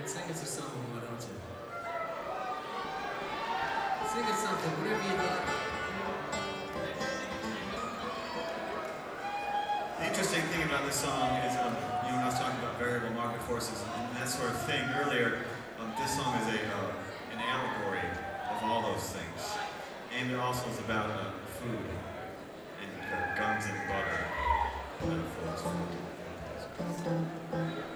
Sing us a song, why don't you? Sing us something, whatever you like. The interesting thing about this song is, when I was talking about variable market forces and that sort of thing earlier, this song is an allegory of all those things. And it also is about food and guns and butter. Metaphors.